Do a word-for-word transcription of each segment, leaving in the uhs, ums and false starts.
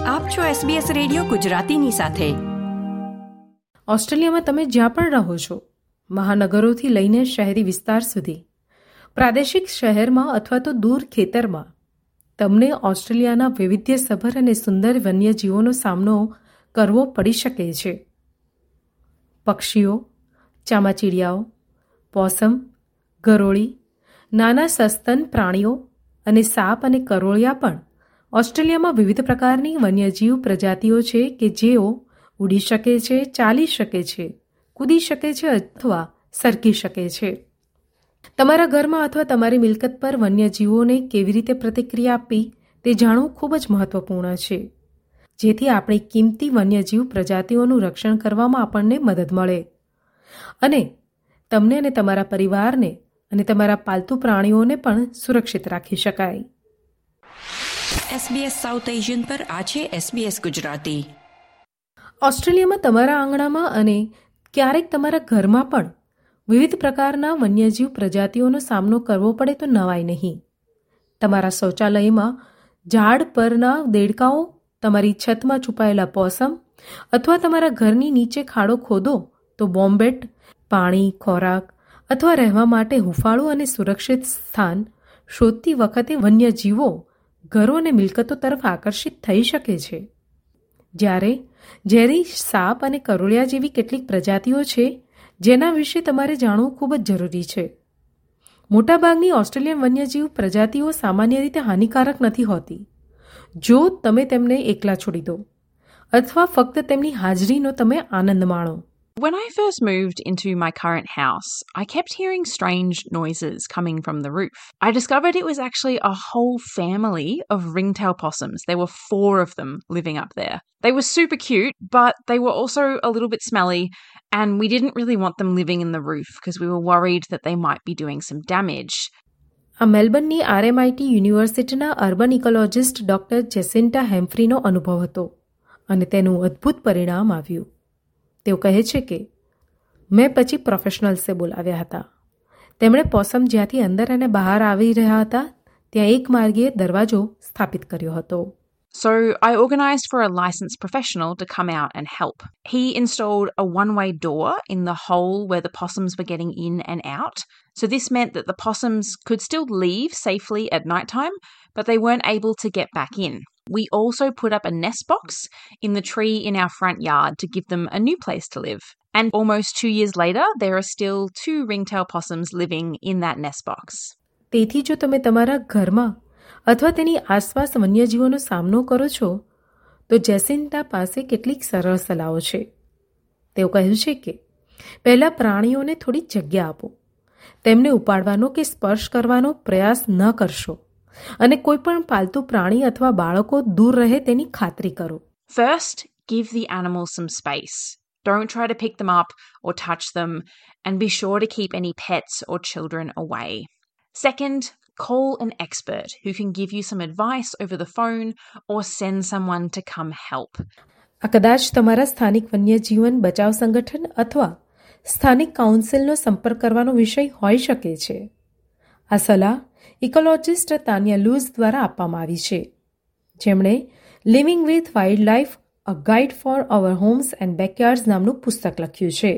આપ છો SBS radio ગુજરાતીની સાથે. ઓસ્ટ્રેલિયામાં તમે જ્યાં પણ રહો છો, મહાનગરોથી લઈને શહેરી વિસ્તાર સુધી, પ્રાદેશિક શહેરમાં અથવા તો દૂર ખેતરમાં, તમને ઓસ્ટ્રેલિયાના વૈવિધ્યસભર અને સુંદર વન્યજીવોનો સામનો કરવો પડી શકે છે. પક્ષીઓ, ચામાચીડિયાઓ, પોસમ, ગરોળી, નાના સસ્તન પ્રાણીઓ અને સાપ અને કરોળિયા પણ ઓસ્ટ્રેલિયામાં વિવિધ પ્રકારની વન્યજીવ પ્રજાતિઓ છે કે જેઓ ઉડી શકે છે, ચાલી શકે છે, કૂદી શકે છે અથવા સરકી શકે છે. તમારા ઘરમાં અથવા તમારી મિલકત પર વન્યજીવોને કેવી રીતે પ્રતિક્રિયા આપવી તે જાણવું ખૂબ જ મહત્વપૂર્ણ છે, જેથી આપણી કિંમતી વન્યજીવ પ્રજાતિઓનું રક્ષણ કરવામાં આપણને મદદ મળે અને તમને અને તમારા પરિવારને અને તમારા પાલતુ પ્રાણીઓને પણ સુરક્ષિત રાખી શકાય. એસબીએસ સાઉથ એશિયન પર આ છે એસબીએસ ગુજરાતી. ઓસ્ટ્રેલિયામાં તમારા આંગણામાં અને ક્યારેક તમારા ઘરમાં પણ વિવિધ પ્રકારના વન્યજીવ પ્રજાતિઓનો સામનો કરવો પડે તો નવાય નહીં. તમારા શૌચાલયમાં ઝાડ પરના દેડકાઓ, તમારી છતમાં છુપાયેલા પોસમ અથવા તમારા ઘરની નીચે ખાડો ખોદો તો બોમ્બેટ પાણી, ખોરાક અથવા રહેવા માટે હૂંફાળું અને સુરક્ષિત સ્થાન શોધતી વખતે વન્યજીવો ઘરો અને મિલકતો તરફ આકર્ષિત થઈ શકે છે. જ્યારે ઝેરી સાપ અને કરોળિયા જેવી કેટલીક પ્રજાતિઓ છે જેના વિશે તમારે જાણવું ખૂબ જ જરૂરી છે. મોટાભાગની ઓસ્ટ્રેલિયન વન્યજીવ પ્રજાતિઓ સામાન્ય રીતે હાનિકારક નથી હોતી જો તમે તેમને એકલા છોડી દો અથવા ફક્ત તેમની હાજરીનો તમે આનંદ માણો. When I first moved into my current house, I kept hearing strange noises coming from the roof. I discovered it was actually a whole family of ringtail possums. There were four of them living up there. They were super cute, but they were also a little bit smelly, and we didn't really want them living in the roof because we were worried that they might be doing some damage. આ મેલબર્નની RMIT યુનિવર્સિટીના urban ecologist doctor Jacinta હેમ્ફ્રીનો અનુભવ હતો અને તેનું અદ્ભુત પરિણામ આવ્યું. તેઓ કહે છે કે મેં પછી પ્રોફેશનલ્સે બોલાવ્યા હતા. તેમણે પોસમ જ્યાંથી અંદર અને બહાર આવી રહ્યા હતા ત્યાં એક માર્ગીય દરવાજો સ્થાપિત કર્યો હતો. So I organised for a licensed professional to come out and help. He installed a one-way door in the hole where the possums were getting in and out. So this meant that the possums could still leave safely at night time, but they weren't able to get back in. We also put up a nest box in the tree in our front yard to give them a new place to live. And almost two years later, there are still two ringtail possums living in that nest box. તેથી જો તમે તમારા ઘરમાં અથવા તેની આસપાસ વન્યજીવોનો સામનો કરો છો તો જેસિન્ટા પાસે કેટલીક સરળ સલાહો છે. તેઓ કહ્યું છે કે પહેલાં પ્રાણીઓને થોડી જગ્યા આપો, તેમને ઉપાડવાનો કે સ્પર્શ કરવાનો પ્રયાસ ન કરશો અને કોઈ પણ પાલતુ પ્રાણી અથવા બાળકો દૂર રહે તેની ખાતરી કરો. First, give the animals some space. Don't try to pick them up or touch them, and be sure to keep any pets or children away. Second, call an expert who can give you some advice over the phone or send someone to come help. આ કદાચ તમારા સ્થાનિક વન્યજીવન બચાવ સંગઠન અથવા સ્થાનિક કાઉન્સિલનો સંપર્ક કરવાનો વિષય હોઈ શકે છે. આ સલાહ ઇકોલોજિસ્ટ તાન્યા લૂઝ દ્વારા આપવામાં આવી છે, જેમણે living with wildlife a guide for our homes and backyards નામનું પુસ્તક લખ્યું છે.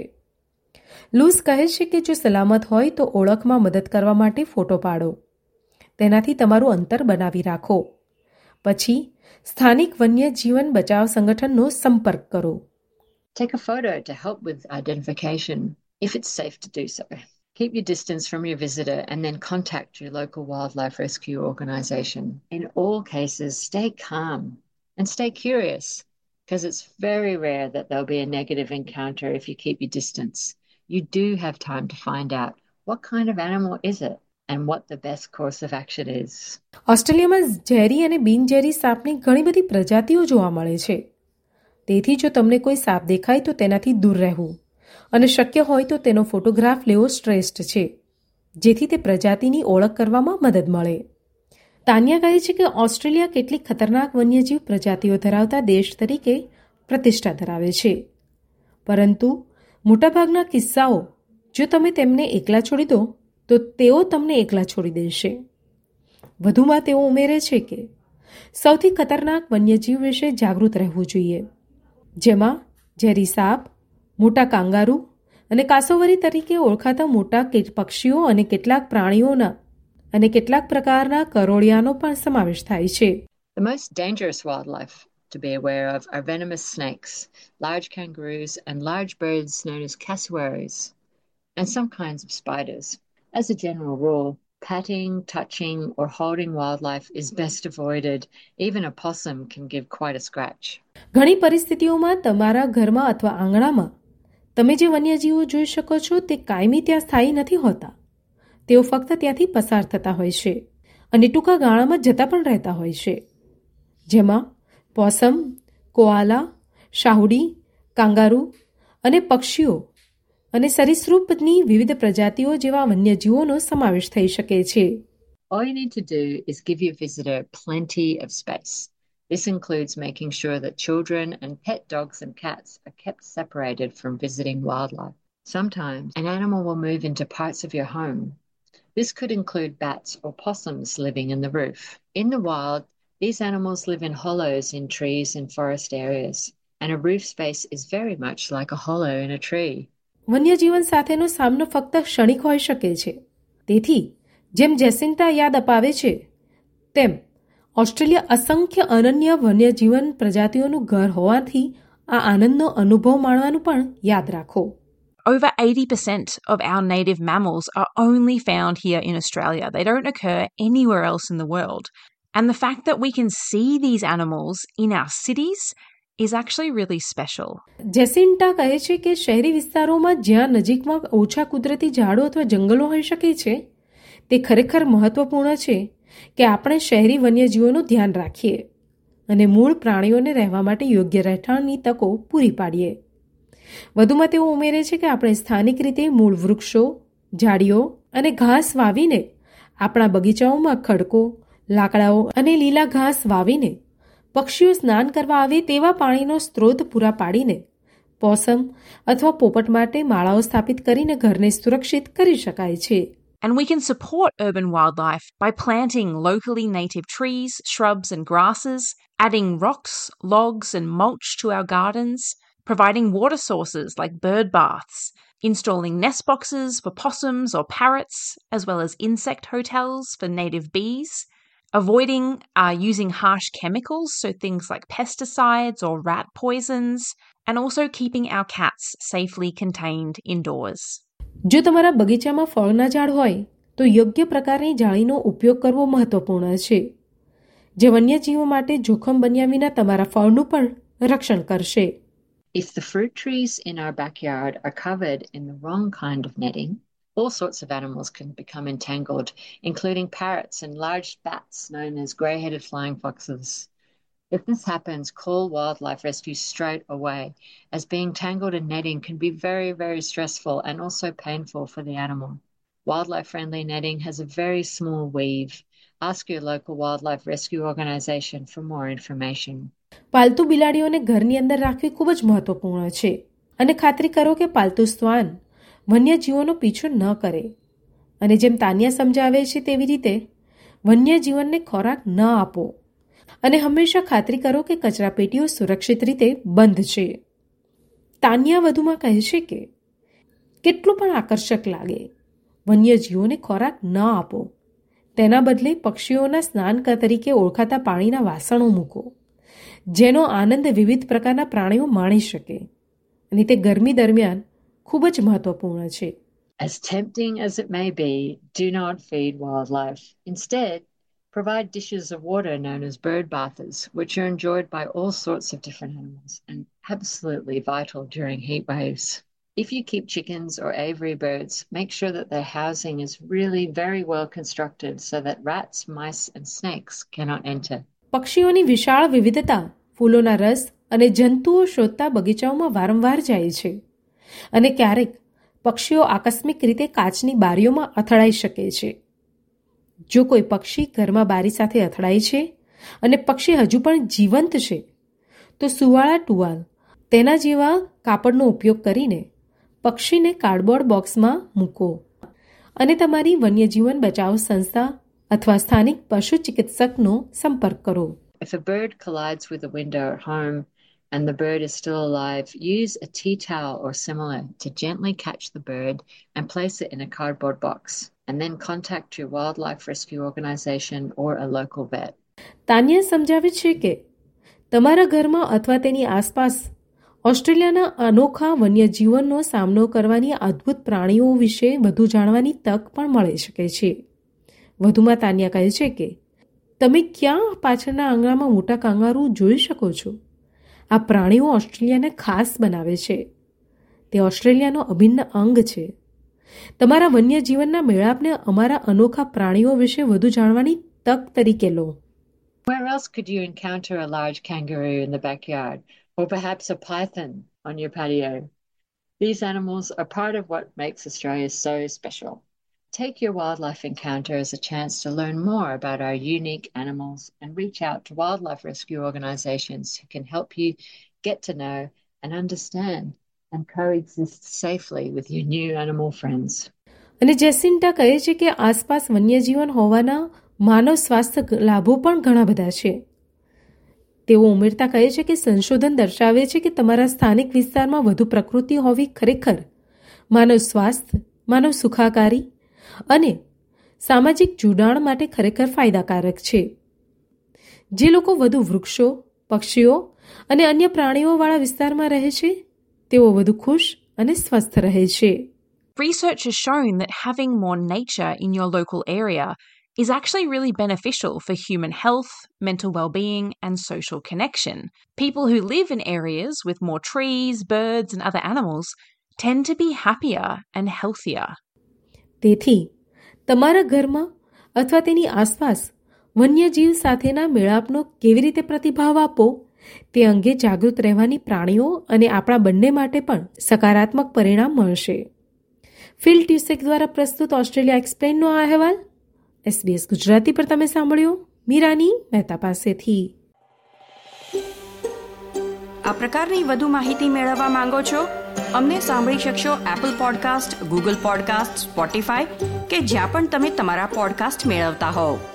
લૂઝ કહે છે કે જો સલામત હોય તો ઓળખમાં મદદ કરવા માટે ફોટો પાડો, તેનાથી તમારું અંતર બનાવી રાખો, પછી સ્થાનિક વન્યજીવન બચાવ સંગઠનનો સંપર્ક કરો. Take a photo to help with identification if it's safe to do so. Keep your distance from your visitor and then contact your local wildlife rescue organisation. In all cases, stay calm and stay curious because it's very rare that there'll be a negative encounter if you keep your distance. You do have time to find out what kind of animal is it and what the best course of action is. ઓસ્ટ્રેલિયામાં ઝેરી અને બિનઝેરી સાપની ઘણી બધી પ્રજાતિઓ જોવા મળે છે. તેથી જો તમને કોઈ સાપ દેખાય તો તેનાથી દૂર રહેવું અને શક્ય હોય તો તેનો ફોટોગ્રાફ લેવો શ્રેષ્ઠ છે, જેથી તે પ્રજાતિની ઓળખ કરવામાં મદદ મળે. તાન્યા કહે છે કે ઓસ્ટ્રેલિયા કેટલીક ખતરનાક વન્યજીવ પ્રજાતિઓ ધરાવતા દેશ તરીકે પ્રતિષ્ઠા ધરાવે છે, પરંતુ મોટાભાગના કિસ્સાઓ જો તમે તેમને એકલા છોડી દો તો તેઓ તમને એકલા છોડી દેશે. વધુમાં તેઓ ઉમેરે છે કે સૌથી ખતરનાક વન્યજીવ વિશે જાગૃત રહેવું જોઈએ, જેમાં ઝેરી સાપ, મોટા કાંગારૂ અને કાસોવરી તરીકે ઓળખાતા મોટા પક્ષીઓ અને કેટલાક પ્રાણીઓના અને કેટલાક પ્રકારના કરોળિયાનો પણ સમાવેશ થાય છે. The most dangerous wildlife to be aware of are venomous snakes, large kangaroos, and large birds known as cassowaries, and some kinds of spiders. As a general rule, patting, touching, or holding wildlife is best avoided. Even a possum can give quite a scratch. ઘણી પરિસ્થિતિઓમાં તમારા ઘરમાં અથવા આંગણામાં તમે જે વન્યજીવો જોઈ શકો છો તે કાયમી ત્યાં સ્થાયી નથી હોતા. તેઓ ફક્ત ત્યાંથી પસાર થતા હોય છે અને ટૂંકા ગાળામાં જતા પણ રહેતા હોય છે, જેમાં પોસમ, કોઆલા, શાહુડી, કાંગારૂ અને પક્ષીઓ અને સરીસૃપની વિવિધ પ્રજાતિઓ જેવા વન્યજીવોનો સમાવેશ થઈ શકે છે. All you need to do is give your visitor plenty of space. This includes making sure that children and pet dogs and cats are kept separated from visiting wildlife. Sometimes an animal will move into parts of your home. This could include bats or possums living in the roof. In the wild, these animals live in hollows in trees and forest areas, and a roof space is very much like a hollow in a tree. વન્યજીવન સાથેનો સામનો ફક્ત ક્ષણિક હોઈ શકે છે. તેથી જેમ Jacinta યાદ અપાવે છે તેમ ઓસ્ટ્રેલિયા અસંખ્ય અનન્ય વન્યજીવન પ્રજાતિઓનું ઘર હોવાથી આ આનંદનો અનુભવ માણવાનું પણ યાદ રાખો. Over eighty percent of our native mammals are only found here in Australia. They don't occur anywhere else in the world. And the fact that we can see these animals in our cities is actually really special. Jacinta કહે છે કે શહેરી વિસ્તારોમાં જ્યાં નજીકમાં ઓછા કુદરતી ઝાડો અથવા જંગલો હોઈ શકે છે, તે ખરેખર મહત્વપૂર્ણ છે કે આપણે શહેરી વન્યજીવોનું ધ્યાન રાખીએ અને મૂળ પ્રાણીઓને રહેવા માટે યોગ્ય રહેઠાણની તકો પૂરી પાડીએ. વધુમાં તેઓ ઉમેરે છે કે આપણે સ્થાનિક રીતે મૂળ વૃક્ષો, ઝાડીઓ અને ઘાસ વાવીને આપણા બગીચાઓમાં ખડકો, લાકડાઓ અને લીલા ઘાસ વાવીને પક્ષીઓ સ્નાન કરવા આવે તેવા પાણીનો સ્ત્રોત પૂરા પાડીને પોસમ અથવા પોપટ માટે માળાઓ સ્થાપિત કરીને ઘરને સુરક્ષિત કરી શકાય છે. And we can support urban wildlife by planting locally native trees, shrubs and grasses, adding rocks, logs and mulch to our gardens, providing water sources like bird baths, installing nest boxes for possums or parrots, as well as insect hotels for native bees, avoiding uh, using harsh chemicals, so things like pesticides or rat poisons, and also keeping our cats safely contained indoors. જો તમારા બગીચામાં ફળના ઝાડ હોય તો યોગ્ય પ્રકારની જાળીનો ઉપયોગ કરવો મહત્વપૂર્ણ છે, જે વન્યજીવો માટે જોખમ બન્યા વિના તમારા ફળનું પણ રક્ષણ કરશે. If the fruit trees in our backyard are covered in the wrong kind of netting, all sorts of animals can become entangled, including parrots and large bats known as grey-headed flying foxes. If this happens, call wildlife rescue straight away, as being tangled in netting can be very, very stressful and also painful for the animal. Wildlife-friendly netting has a very small weave. Ask your local wildlife rescue organisation for more information. પાલતુ બિલાડીઓને ઘરની અંદર રાખવી ખૂબ જ મહત્વપૂર્ણ છે અને ખાતરી કરો કે પાલતુ શ્વાન વન્યજીવોનો પીછો ન કરે અને જેમ તાન્યા સમજાવે છે તેવી રીતે વન્યજીવનને ખોરાક ન આપો અને હંમેશા ખાતરી કરો કે કચરાપેટીઓ સુરક્ષિત રીતે બંધ છે. તાન્યા વધુમાં કહે છે કે કેટલું પણ આકર્ષક લાગે, વન્યજીવોને ખોરાક ન આપો. તેના બદલે પક્ષીઓના સ્નાન તરીકે ઓળખાતા પાણીના વાસણો મૂકો, જેનો આનંદ વિવિધ પ્રકારના પ્રાણીઓ માણી શકે અને તે ગરમી દરમિયાન ખૂબ જ મહત્વપૂર્ણ છે. As tempting as it may be, do not feed wildlife. Instead, provide dishes of water known as bird bathers, which are enjoyed by all sorts of different animals and absolutely vital during heat waves. If you keep chickens or aviary birds, make sure that their housing is really very well constructed so that rats, mice and snakes cannot enter. પક્ષીઓની વિશાળ વિવિધતા ફૂલોના રસ અને જંતુઓ શોધતા બગીચાઓમાં વારંવાર જાય છે અને ક્યારેક પક્ષીઓ આકસ્મિક રીતે કાચની બારીઓમાં અથડાઈ શકે છે. જો કોઈ પક્ષી ઘરમાં બારી સાથે અથડાય છે અને પક્ષી હજુ પણ જીવંત છે તો સુવાળા ટુવાલ તેના જેવા કાપડનો ઉપયોગ કરીને પક્ષીને કાર્ડબોર્ડ બોક્સમાં મૂકો અને તમારી વન્યજીવન બચાવ સંસ્થા અથવા સ્થાનિક પશુ ચિકિત્સકનો સંપર્ક કરો. If a bird collides with a window at home and the bird is still alive, use a tea towel or similar to gently catch the bird and place it in a cardboard box, and then contact your wildlife rescue organisation or a local vet. Tanya સમજાવે છે કે તમારા ઘરમાં અથવા તેની આસપાસ ઓસ્ટ્રેલિયાના અનોખા વન્યજીવનનો સામનો કરવાની અદ્ભુત પ્રાણીઓ વિશે વધુ જાણવાની તક પણ મળી શકે છે. વધુમાં તાન્યા કહે છે કે તમે ક્યાં પાછળના આંગણામાં મોટા કાંગારૂ જોઈ શકો છો. આ પ્રાણીઓ ઓસ્ટ્રેલિયાને ખાસ બનાવે છે. તે ઓસ્ટ્રેલિયાનો અભિન્ન અંગ છે. તમારા વન્યજીવનના મેળાપને અમારા અનોખા પ્રાણીઓ વિશે વધુ જાણવાની તક તરીકે લો. Where else could you encounter a large kangaroo in the backyard, or perhaps a python on your patio? These animals are part of what makes Australia so special. Take your wildlife encounter as a chance to learn more about our unique animals and reach out to wildlife rescue organisations who can help you get to know and understand and coexist safely with your new animal friends. અને Jacinta કહે છે કે આસપાસ વન્યજીવન હોવાના માનવ સ્વાસ્થ્ય લાભો પણ ઘણા બધા છે. તેઓ ઉમેરતા કહે છે કે સંશોધન દર્શાવે છે કે તમારા સ્થાનિક વિસ્તારમાં વધુ પ્રકૃતિ હોવી ખરેખર માનવ સ્વાસ્થ્ય, માનવ સુખાકારી અને સામાજિક જોડાણ માટે ખરેખર ફાયદાકારક છે. જે લોકો વધુ વૃક્ષો, પક્ષીઓ અને અન્ય પ્રાણીઓવાળા વિસ્તારમાં રહે છે તેઓ વધુ ખુશ અને સ્વસ્થ રહે છે. Research has shown that having more nature in your local area is actually really beneficial for human health, mental well-being and social connection. People who live in areas with more trees, birds and other animals tend to be happier and healthier. તેથી તમારા ઘરમાં અથવા તેની આસપાસ વન્યજીવ સાથેના મેળાપનો કેવી રીતે પ્રતિભાવ આપો તે અંગે જાગૃત રહેવાની પ્રાણીઓ અને આપણા બંને માટે પણ સકારાત્મક પરિણામ મળશે. ફિલ ટ્યુસેક દ્વારા પ્રસ્તુત ઓસ્ટ્રેલિયા એક્સપ્લેનનો આ અહેવાલ એસબીએસ ગુજરાતી પર તમે સાંભળ્યો મીરાની મહેતા પાસેથી. આ પ્રકારની વધુ માહિતી મેળવવા માંગો છો? અમને સાંભળી શકશો Apple podcast, Google podcast, Spotify કે જ્યાં પણ તમે તમારા પોડકાસ્ટ મેળવતા હોવ.